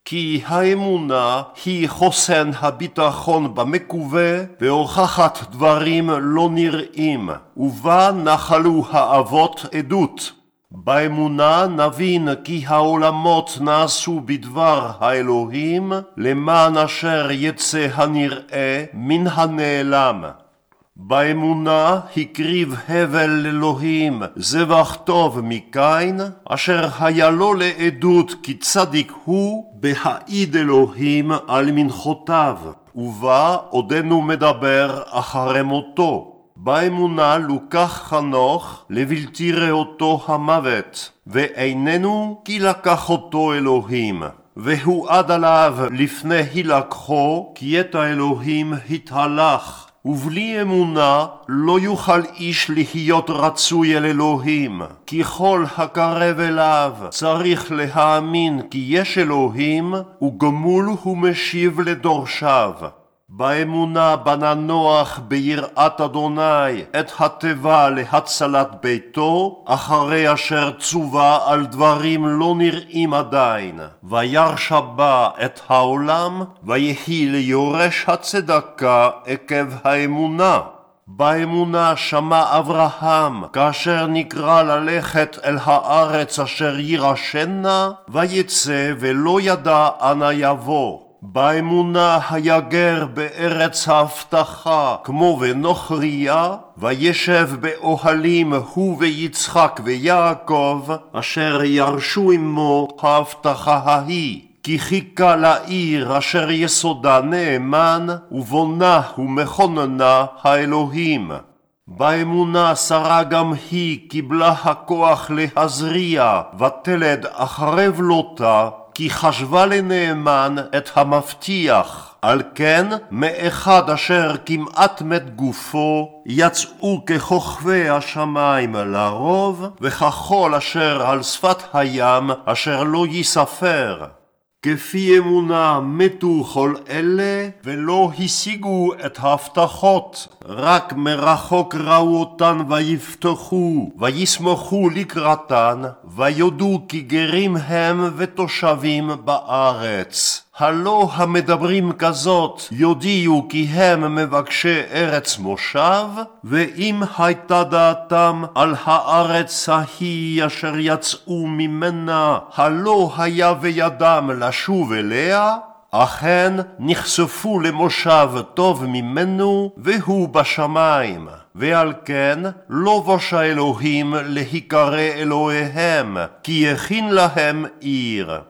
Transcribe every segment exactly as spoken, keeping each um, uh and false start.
כי האמונה היא חוסן הביטחון במקווה והוכחת דברים לא נראים, ובה נחלו האבות עדות. באמונה נבין כי העולמות נעשו בדבר האלוהים, למען אשר יצא הנראה מן הנעלם. באמונה הקריב הבל אלוהים זבח טוב מקין, אשר היה לו לעדות כי צדיק הוא בהעיד אלוהים על מנחותיו, ובה עודנו מדבר אחרי מותו. באמונה לוקח חנוך לבלתי ראותו המוות, ואיננו כי לקח אותו אלוהים, והוא עד עליו לפני הילקחו, כי את האלוהים התהלך. ובלי אמונה לא יוכל איש להיות רצוי אל אלוהים, כי כל הקרב אליו צריך להאמין כי יש אלוהים, וגמול הוא משיב לדורשיו. באמונה בנה נוח ביראת אדוני את התיבה להצלת ביתו, אחרי אשר צווה על דברים לא נראים עדיין. וירש בה את העולם, ויהי ליורש הצדקה עקב האמונה. באמונה שמע אברהם, כאשר נקרא ללכת אל הארץ אשר ירשנה, ויצא ולא ידע אנה יבוא. באמונה היה גר בארץ ההבטחה, כמו ונוכריה, וישב באוהלים הוא ויצחק ויעקב, אשר ירשו עמו ההבטחה ההיא. כי חיכה לעיר אשר יסודה נאמן, ובונה ומכוננה האלוהים. באמונה שרה גם היא קיבלה הכוח להזריע, ותלד אחרי בלותה, כי חשבה לנאמן את המבטיח. על כן, מאחד אשר כמעט מת גופו, יצאו ככוכבי השמיים לרוב, וככל אשר על שפת הים אשר לא יספר. כפי אמונה מתו כל אלה, ולא השיגו את ההבטחות, רק מרחוק ראו אותן ויפתחו, ויסמכו לקראתן, ויודו כי גרים הם ותושבים בארץ. הלא המדברים כזאת יודיעו כי הם מבקשי ארץ מושב, ואם הייתה דעתם על הארץ ההיא אשר יצאו ממנה, הלא היה בידם לשוב אליה, אכן נחשפו למושב טוב ממנו, והוא בשמיים. ועל כן לא בוש האלוהים להיקרא אלוהיהם, כי הכין להם עיר.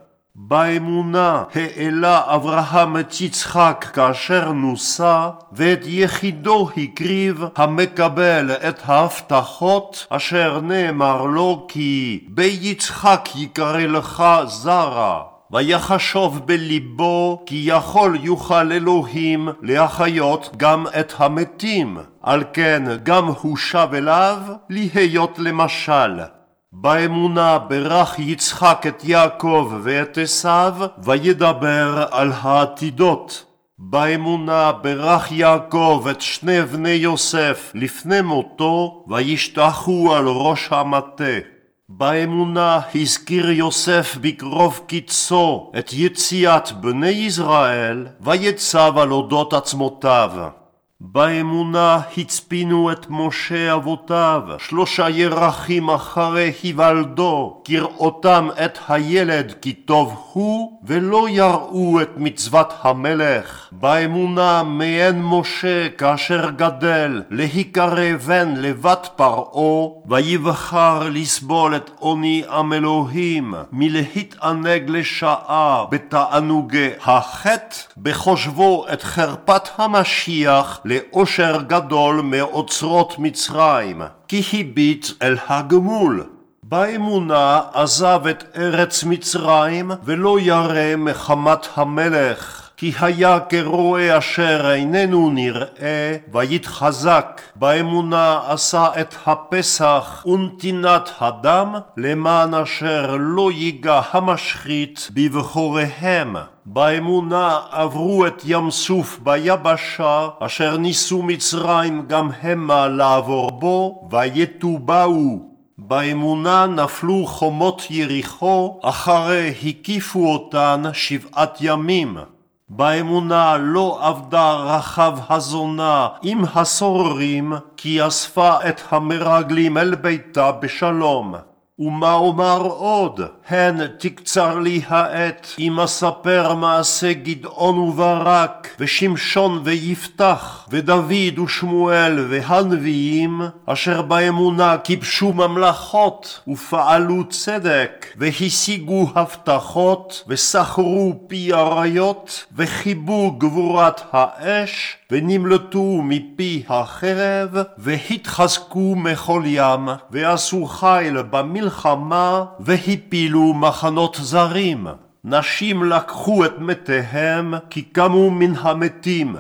באמונה העלה אברהם את יצחק כאשר נוסה, ואת יחידו הקריב המקבל את ההבטחות, אשר נאמר לו כי ביצחק יקרא לך זרע. ויחשוב בליבו כי יכול יוכל אלוהים להחיות גם את המתים, על כן גם הוא שב אליו להיות למשל. באמונה ברך יצחק את יעקב ואת עשיו, וידבר על העתידות. באמונה ברך יעקב את שני בני יוסף לפני מותו, וישתחו על ראש המטה. באמונה הזכיר יוסף בקרוב קיצו את יציאת בני ישראל, ויצב על אודות עצמותיו. באמונה הצפינו את משה אבותיו, שלושה ירחים אחרי היוולדו, כראותם את הילד כי טוב הוא, ולא יראו את מצוות המלך. באמונה מעין משה כאשר גדל, להיקרא בן לבת פרעה, ויבחר לסבול את עוני עם אלוהים, מלהתענג לשעה בתענוגי החטא, בחושבו את חרפת המשיח, לאושר גדול מאוצרות מצרים, כי הביט אל הגמול. באמונה עזב את ארץ מצרים, ולא ירא מחמת המלך, כי היה כרועה אשר איננו נראה, ויתחזק. באמונה עשה את הפסח ונתינת הדם, למען אשר לא ייגע המשחית בבחוריהם. באמונה עברו את ים סוף ביבשה, אשר ניסו מצרים גם המה לעבור בו, ויתובעו. באמונה נפלו חומות יריחו, אחרי הקיפו אותן שבעת ימים. באמונה לא עבדה רחב הזונה עם הסוררים, כי אספה את המרגלים אל ביתה בשלום. ומה אומר עוד? הן תקצר לי העת, אם אספר מעשה גדעון וברק, ושמשון ויפתח, ודוד ושמואל והנביאים, אשר באמונה כיבשו ממלכות, ופעלו צדק, והשיגו הבטחות, וסחרו פי אריות, וחיבו גבורת האש, ונמלטו מפי החרב, והתחזקו מכל ים, ועשו חיל במלחמה, והפילו מחנות זרים. נשים לקחו את מתיהם, כי קמו מן המתים.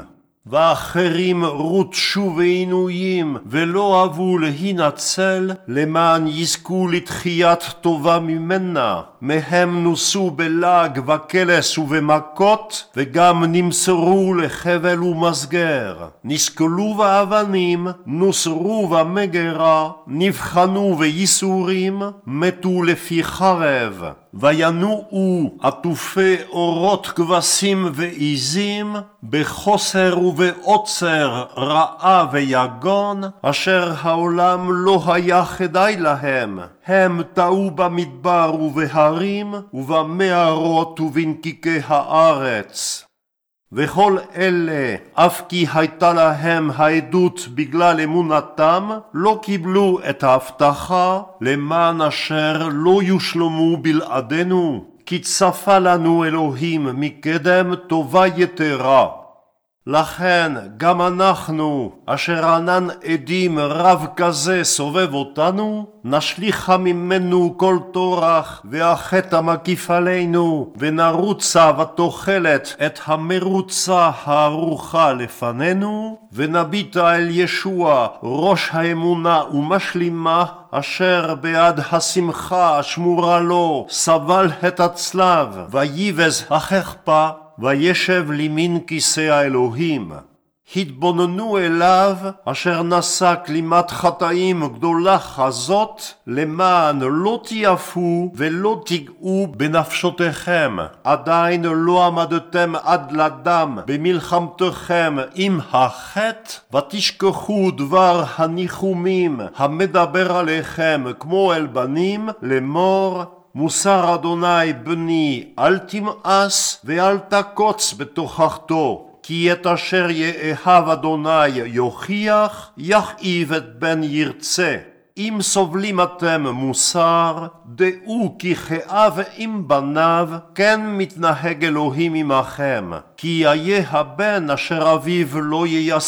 ואחרים רוטשו ועינויים, ולא אהבו להינצל, למען יזכו לתחיית טובה ממנה. מהם נוסו בלעג וקלס ובמכות, וגם נמסרו לחבל ומסגר. נסקלו באבנים, נוסרו במגרה, נבחנו בייסורים, מתו לפי חרב. וינועו עטופי אורות כבשים ועיזים, בחוסר ובעוצר רעה ויגון, אשר העולם לא היה כדאי להם. הם טעו במדבר ובהרים, ובמערות ובנקיקי הארץ. וכל אלה, אף כי הייתה להם העדות בגלל אמונתם, לא קיבלו את ההבטחה, למען אשר לא יושלמו בלעדינו, כי צפה לנו אלוהים מקדם טובה יתרה. לכן גם אנחנו, אשר ענן עדים רב כזה סובב אותנו, נשליכה ממנו כל טורח והחטא המקיף עלינו, ונרוצה ותוחלת את המרוצה הארוכה לפנינו, ונביטה אל ישוע ראש האמונה ומשלימה, אשר בעד השמחה השמורה לו סבל את הצלב, ויבז החרפה, וישב לימין כיסא האלוהים. התבוננו אליו, אשר נשא כלימת חטאים גדולה כזאת, למען לא תיאפו ולא תיגעו בנפשותיכם. עדיין לא עמדתם עד לדם במלחמתכם עם החטא, ותשכחו דבר הניחומים המדבר עליכם כמו אל בנים, לאמור, מוסר אדוני בני, אל תמאס ואל תקוץ בתוכחתו. כי את אשר יאהב אדוני יוכיח, יכאיב את בן ירצה. אם סובלים אתם מוסר, דעו כי כאב עם בניו, כן מתנהג אלוהים עמכם. כי איה הבן אשר אביו לא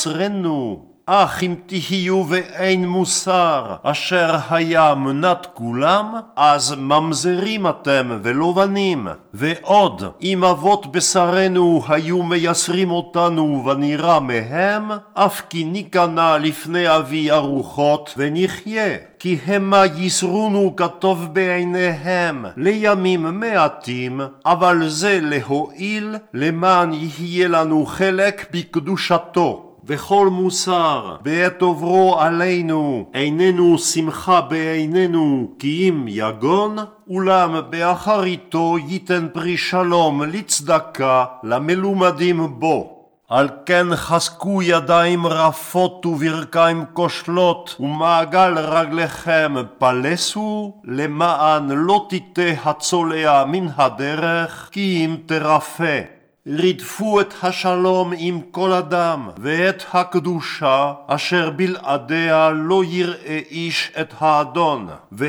ייסרנו. אך אם תהיו ואין מוסר, אשר היה מנת כולם, אז ממזרים אתם ולא בנים. ועוד, אם אבות בשרנו היו מייסרים אותנו ונראה מהם, אף כי ניכנע לפני אבי ארוחות ונחיה. כי המה יסרונו כטוב בעיניהם לימים מעטים, אבל זה להועיל, למען יהיה לנו חלק בקדושתו. וכל מוסר בעת עוברו עלינו איננו שמחה בעינינו כי אם יגון, אולם באחריתו ייתן פרי שלום לצדקה למלומדים בו. על כן חזקו ידיים רפות וברכיים כושלות, ומעגל רגליכם פלסו, למען לא תיטה הצולע מן הדרך, כי אם תרפא. רדפו את השלום עם כל אדם, ואת הקדושה, אשר בלעדיה לא יראה איש את האדון.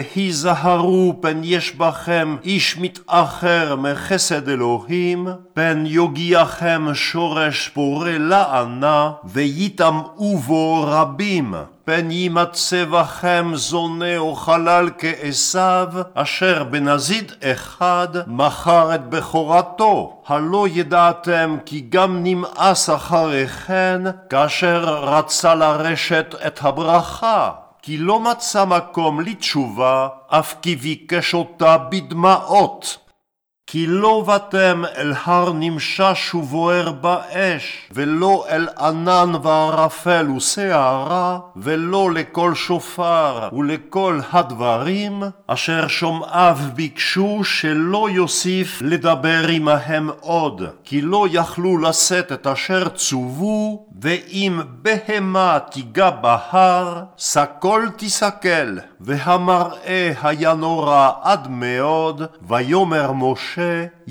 והיזהרו פן יש בכם איש מתאחר מחסד אלוהים, פן יוגיעכם שורש פורה לענה, ויטמאו בו רבים. פן יימצא בכם זונה או חלל כעשיו, אשר בנזיד אחד מכר את בכורתו. הלא ידעתם כי גם נמאס אחריכן, כאשר רצה לרשת את הברכה. כי לא מצא מקום לתשובה, אף כי ביקש אותה בדמעות. כי לא באתם אל הר נמשש ובוער באש, ולא אל ענן וערפל ושערה, ולא לכל שופר ולכל הדברים, אשר שומעיו ביקשו שלא יוסיף לדבר עמהם עוד, כי לא יכלו לשאת את אשר צוו, ואם בהמה תיגע בהר, סקול תסקל, והמראה היה נורא עד מאוד, ויאמר משה,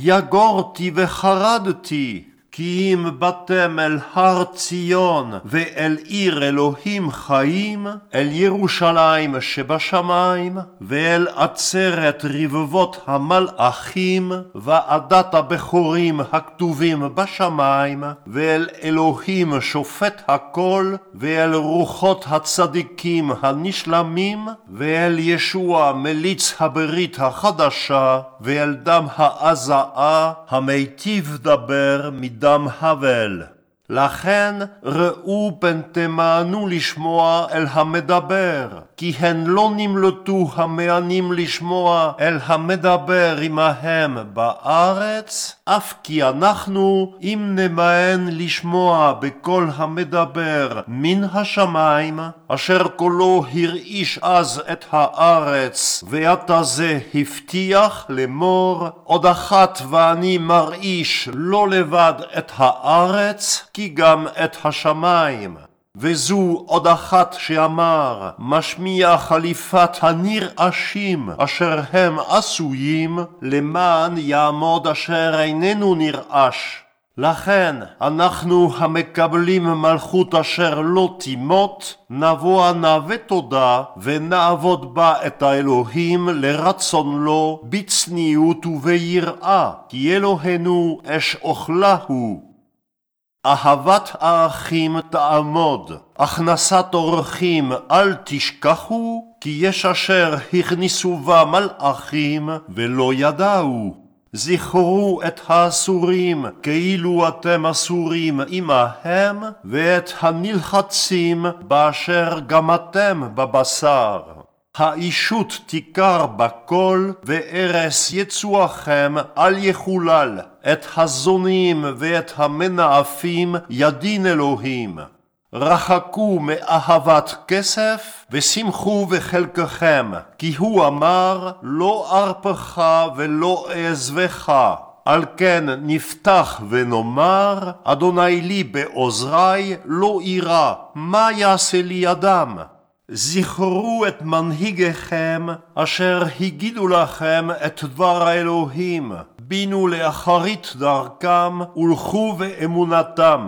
יגורתי וחרדתי, כי אם באתם אל הר ציון ואל עיר אלוהים חיים, אל ירושלים שבשמיים, ואל עצרת רבבות המלאכים, ועדת הבכורים הכתובים בשמיים, ואל אלוהים שופט הכל, ואל רוחות הצדיקים הנשלמים, ואל ישוע מליץ הברית החדשה, ואל דם העזעה המיטיב דבר דם הבל. לכן ראו פן תמאנו לשמוע אל המדבר, כי הן לא נמלטו המאנים לשמוע אל המדבר עמהם בארץ, אף כי אנחנו אם נמאן לשמוע בקול המדבר מן השמיים, אשר קולו הרעיש אז את הארץ, ועתה זה הבטיח לאמור, עוד אחת ואני מרעיש לא לבד את הארץ, כי גם את השמיים. וזו עוד אחת שאמר, משמיע חליפת הנרעשים אשר הם עשויים, למען יעמוד אשר איננו נרעש. לכן אנחנו המקבלים מלכות אשר לא תימות, נבוא נא ותודה ונעבוד בה את האלוהים לרצון לו בצניעות וביראה, כי אלוהינו אש אוכלה הוא. אהבת האחים תעמוד, הכנסת אורחים אל תשכחו, כי יש אשר הכניסו בה מלאכים ולא ידעו. זכרו את האסורים כאילו אתם אסורים עמהם, ואת הנלחצים באשר גם אתם בבשר. האישות תיקר בכל, וארס יצואכם אל יחולל, את הזונים ואת המנאפים ידין אלוהים. רחקו מאהבת כסף, ושמחו בחלקכם, כי הוא אמר, לא ארפך ולא אעזבך. על כן נפתח ונאמר, אדוני לי בעוזרי, לא אירא, מה יעשה לי אדם? זכרו את מנהיגיכם, אשר הגידו לכם את דבר האלוהים, בינו לאחרית דרכם, ולכו באמונתם.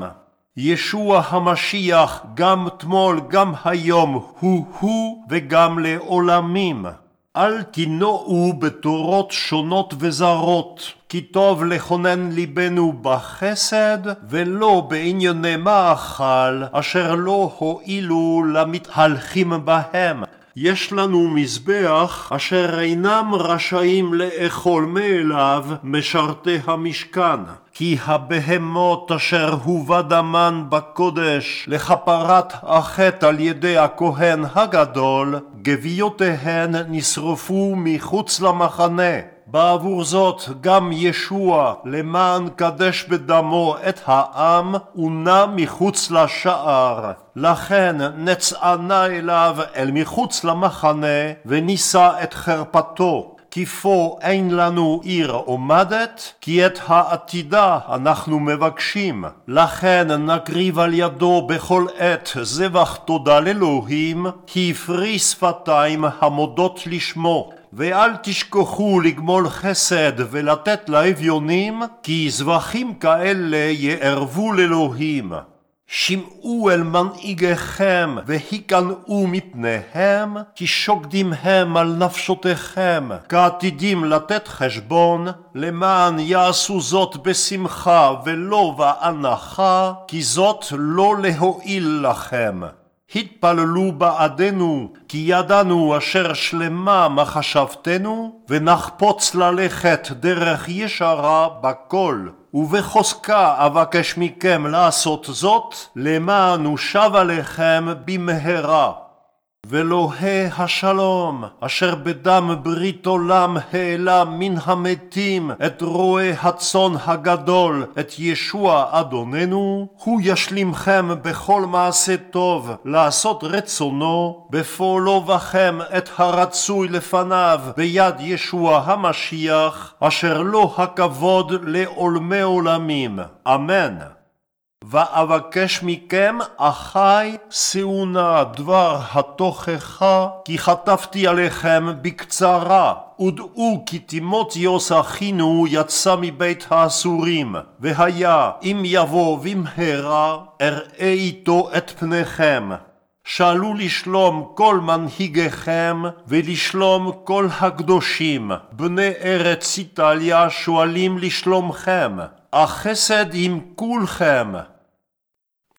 ישוע המשיח גם תמול גם היום הוא הוא וגם לעולמים. אל תנועו בתורות שונות וזרות, כי טוב לכונן ליבנו בחסד, ולא בענייני מאכל, אשר לא הועילו למתהלכים בהם. יש לנו מזבח אשר אינם רשאים לאכול מאליו משרתי המשכן, כי הבהמות אשר הובא דמן בקודש לכפרת החטא על ידי הכהן הגדול, גוויותיהן נשרפו מחוץ למחנה. בעבור זאת גם ישוע למען קדש בדמו את העם ונע מחוץ לשער. לכן נצענה אליו אל מחוץ למחנה ונישא את חרפתו. כי פה אין לנו עיר עומדת, כי את העתידה אנחנו מבקשים. לכן נקריב על ידו בכל עת זבח תודה לאלוהים, הפרי שפתיים המודות לשמו. ואל תשכחו לגמול חסד ולתת לאביונים, כי זבחים כאלה יערבו לאלוהים. שמעו אל מנהיגיכם והיכנעו מפניהם, כי שוקדים הם על נפשותיכם, כעתידים לתת חשבון, למען יעשו זאת בשמחה ולא בהנחה, כי זאת לא להועיל לכם. התפללו בעדנו, כי ידענו אשר שלמה מחשבתנו, ונחפוץ ללכת דרך ישרה בכל. ובחוזקה אבקש מכם לעשות זאת, למען ושב עליכם במהרה. ואלוהי השלום, אשר בדם ברית עולם העלה מן המתים את רועה הצאן הגדול, את ישוע אדוננו, הוא ישלימכם בכל מעשה טוב, לעשות רצונו, בפועלו בכם את הרצוי לפניו, ביד ישוע המשיח, אשר לו הכבוד לעולמי עולמים. אמן. ואבקש מכם, אחי, שאו נא דבר התוכחה, כי כתבתי עליכם בקצרה. ודעו כי תימותיוס אחינו יצא מבית האסורים, והיה אם יבוא במהרה, אראה איתו את פניכם. שאלו לשלום כל מנהיגיכם, ולשלום כל הקדושים. בני ארץ איטליה שואלים לשלומכם. החסד עם כולכם.